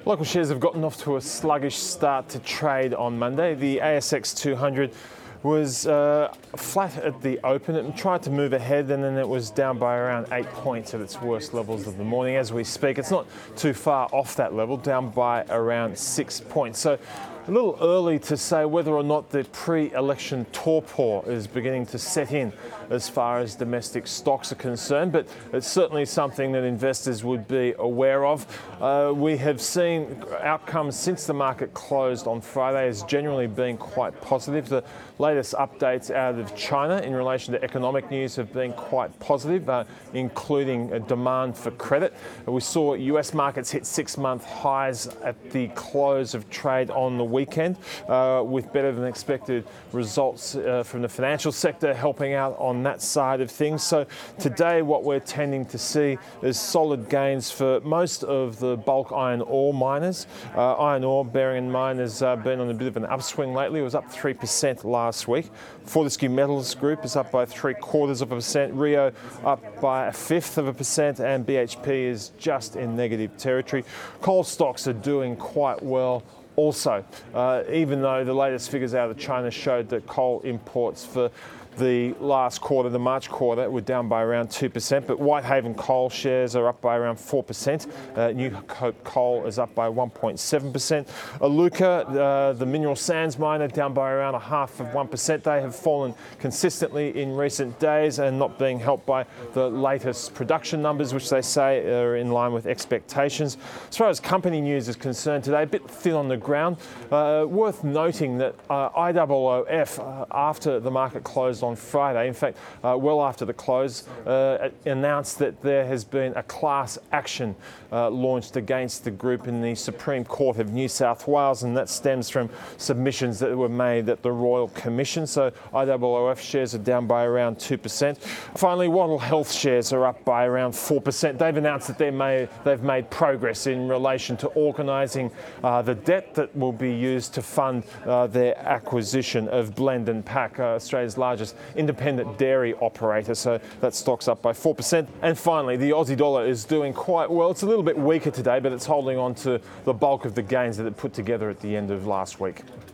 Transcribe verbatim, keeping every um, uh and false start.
Local shares have gotten off to a sluggish start to trade on Monday. The A S X two hundred was uh, flat at the open. It tried to move ahead and then it was down by around eight points at its worst levels of the morning. As we speak, it's not too far off that level, down by around six points. So a little early to say whether or not the pre-election torpor is beginning to set in as far as domestic stocks are concerned, but it's certainly something that investors would be aware of. Uh, we have seen outcomes since the market closed on Friday has generally been quite positive. The latest updates out of China in relation to economic news have been quite positive, uh, including a demand for credit. We saw U S markets hit six-month highs at the close of trade on the weekend, uh, with better than expected results uh, from the financial sector helping out on that side of things. So today what we're tending to see is solid gains for most of the bulk iron ore miners. Uh, iron ore, bearing in mind, has uh, been on a bit of an upswing lately. It was up three percent last week. Fortescue Metals Group is up by three quarters of a percent. Rio up by a fifth of a percent, and B H P is just in negative territory. Coal stocks are doing quite well also, uh, even though the latest figures out of China showed that coal imports for the last quarter, the March quarter, were down by around two percent, but Whitehaven coal shares are up by around four percent. Uh, New Hope coal is up by one point seven percent. Iluka, uh, the mineral sands miner, down by around a half of one percent. They have fallen consistently in recent days and not being helped by the latest production numbers, which they say are in line with expectations. As far as company news is concerned today, a bit thin on the ground. Uh, worth noting that uh, I O O F, uh, after the market closed on Friday, in fact, uh, well after the close, uh, announced that there has been a class action uh, launched against the group in the Supreme Court of New South Wales, and that stems from submissions that were made at the Royal Commission. So I O O F shares are down by around two percent. Finally, Wattle Health shares are up by around four percent. They've announced that they may, they've made progress in relation to organising uh, the debt that will be used to fund uh, their acquisition of Blend and Pack, uh, Australia's largest independent dairy operator. So that stock's up by four percent. And finally, the Aussie dollar is doing quite well. It's a little bit weaker today, but it's holding on to the bulk of the gains that it put together at the end of last week.